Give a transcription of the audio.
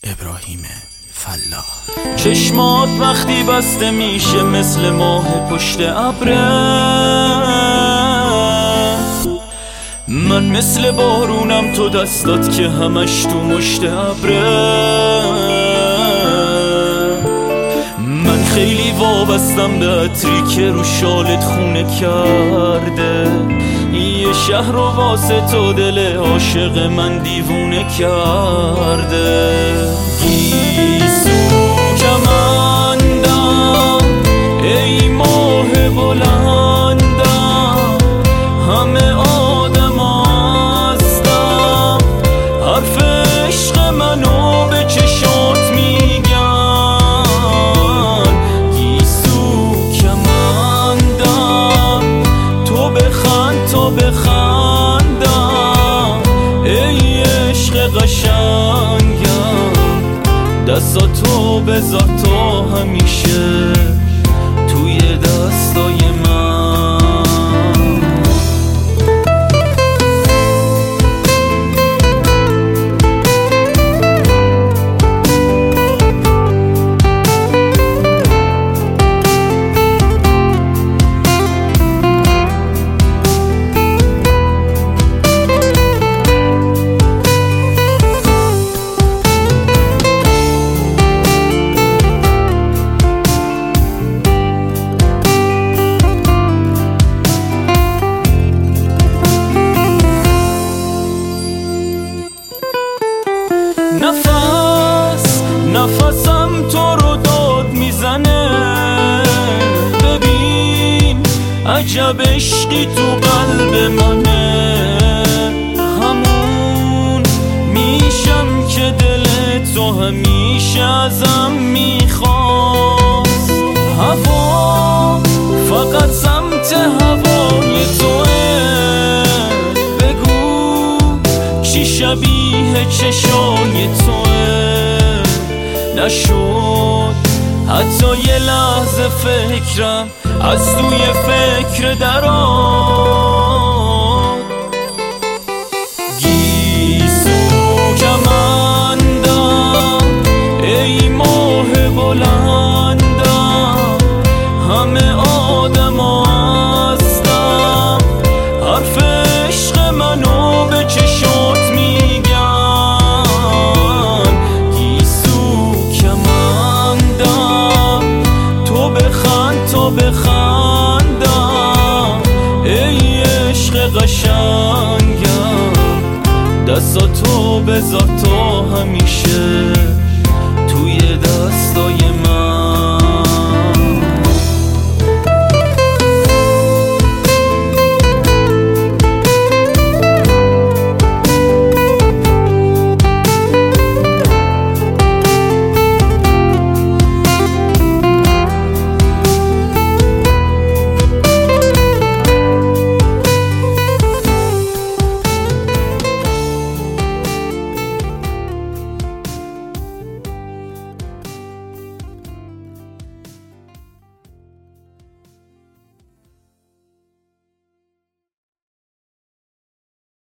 ابراهیم فلاح. چشمات وقتی بسته میشه مثل ماه پشت ابره، من مثل بارونم تو دستات که همش تو مشت ابره. من خیلی وابستم به عطری که رو شالت خونه کرده، یه شهر رو واسه تو دل عاشق من دیوونه کرده. گیسو کمندم ای ماه بلندم، همه آدم هستم حرف عشق منو به چشات میگن. گیسو کمندم تو بخند تو بخندم، ای عشق قشنگم دستاتو بذار تو همیشه توی دستای من. نفسم تو رو داد میزنه، ببین عجب عشقی تو قلب منه. همون میشم که دل تو همیشه ازم میخواست. هوا فقط سمت هوای توه، بگو چی شبیه چشای توه. نشد حتی یه لحظه فکرم از توی فکر درآمد. گیسو کمندم ای ماه بلندم، همه آدم هستم حرف عشق منو به چشات میگن. تو بخندم ای عشق قشنگم دستاتو بذار تو همیشه توی دستای من.